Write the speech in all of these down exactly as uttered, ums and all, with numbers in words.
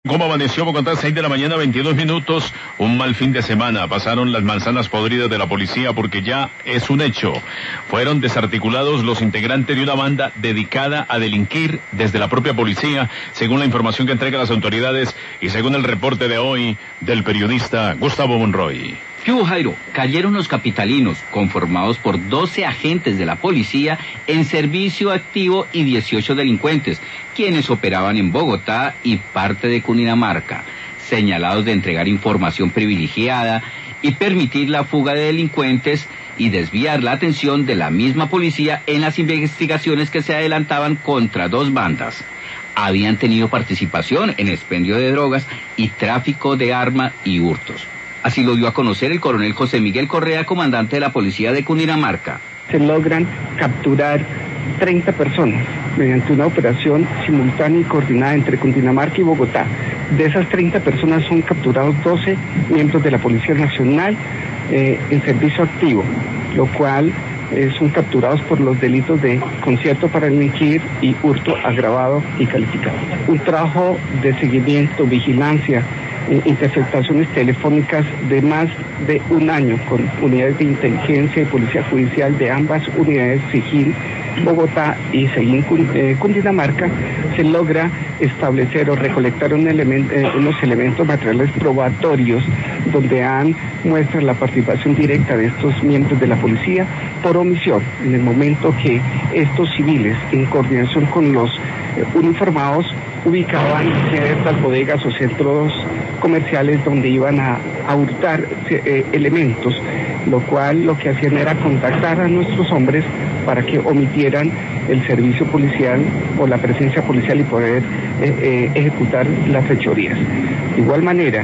¿Cómo amaneció Bogotá? seis de la mañana, veintidós minutos. Un mal fin de semana. Pasaron las manzanas podridas de la policía porque ya es un hecho. Fueron desarticulados los integrantes de una banda dedicada a delinquir desde la propia policía, según la información que entregan las autoridades y según el reporte de hoy del periodista Gustavo Monroy. ¿Qué hubo, Jairo? Cayeron los capitalinos, conformados por doce agentes de la policía en servicio activo y dieciocho delincuentes, quienes operaban en Bogotá y parte de Cundinamarca, señalados de entregar información privilegiada y permitir la fuga de delincuentes y desviar la atención de la misma policía en las investigaciones que se adelantaban contra dos bandas. Habían tenido participación en expendio de drogas y tráfico de armas y hurtos. Así lo dio a conocer el coronel José Miguel Correa, comandante de la policía de Cundinamarca. Se logran capturar treinta personas mediante una operación simultánea y coordinada entre Cundinamarca y Bogotá. De esas treinta personas son capturados doce miembros de la Policía Nacional eh, en servicio activo, lo cual eh, son capturados por los delitos de concierto para delinquir y hurto agravado y calificado. Un trabajo de seguimiento, vigilancia, interceptaciones telefónicas de más de un año con unidades de inteligencia y policía judicial de ambas unidades, SIGIN Bogotá y SIGIN Cundinamarca, se logra establecer o recolectar un elemento, eh, unos elementos materiales probatorios donde han muestra la participación directa de estos miembros de la policía por omisión en el momento que estos civiles, en coordinación con los eh, uniformados, ubicaban ciertas bodegas o centros comerciales donde iban a, a hurtar eh, elementos, lo cual lo que hacían era contactar a nuestros hombres para que omitieran el servicio policial o la presencia policial y poder eh, eh, ejecutar las fechorías. De igual manera,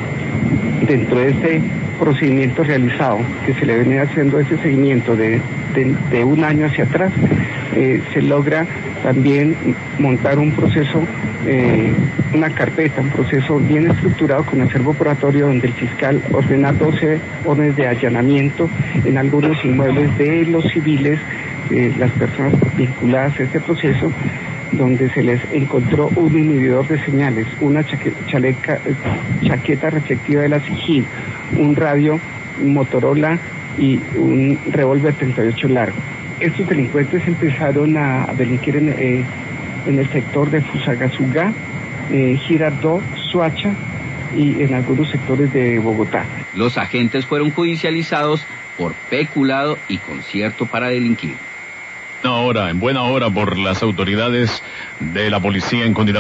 dentro de este procedimiento realizado, que se le venía haciendo ese seguimiento de, de, de un año hacia atrás, eh, se logra también montar un proceso, eh, una carpeta, un proceso bien estructurado con acervo probatorio donde el fiscal ordena doce órdenes de allanamiento en algunos inmuebles de los civiles, eh, las personas vinculadas a este proceso, donde se les encontró un inhibidor de señales, una chaque, chaleca, chaqueta reflectiva de la SIGIN, un radio Motorola y un revólver treinta y ocho largo. Estos delincuentes empezaron a delinquir en, eh, en el sector de Fusagasugá, eh, Girardot, Soacha y en algunos sectores de Bogotá. Los agentes fueron judicializados por peculado y concierto para delinquir. Una hora, en buena hora por las autoridades de la policía en Cundinamarca.